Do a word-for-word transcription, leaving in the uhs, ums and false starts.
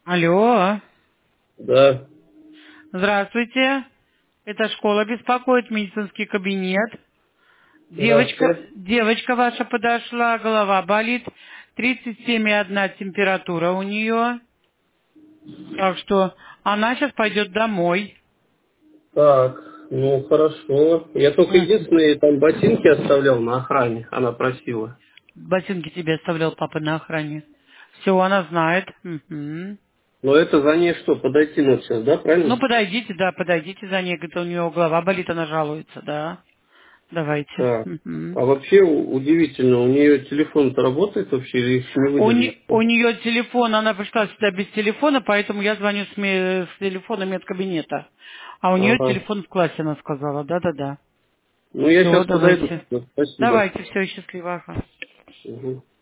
Алло, Да. здравствуйте. Это школа беспокоит, медицинский кабинет. Девочка, Здравствуйте. девочка ваша подошла, голова болит, тридцать семь и одна температура у нее. Так что она сейчас пойдет домой. Так, ну хорошо. Я только Мгм. единственные там ботинки оставлял на охране, она просила. Ботинки тебе оставлял папа на охране. Все, она знает. Мгм. Но это за ней что, подойти надо сейчас, да, Ну, правильно? подойдите, да, подойдите за ней. Говорит, у нее голова болит, она жалуется, да. Давайте. Так. Мгм. А вообще у- удивительно, у нее телефон-то работает вообще или их не У, выдали? не- у нее телефон, она пришла сюда без телефона, поэтому я звоню с, ме- с телефона медкабинета. А у нее Ага. телефон в классе, она сказала. Да-да-да. Ну я Все, сейчас подойду. давайте. Спасибо. Давайте, все, счастливо. Ага. Мгм.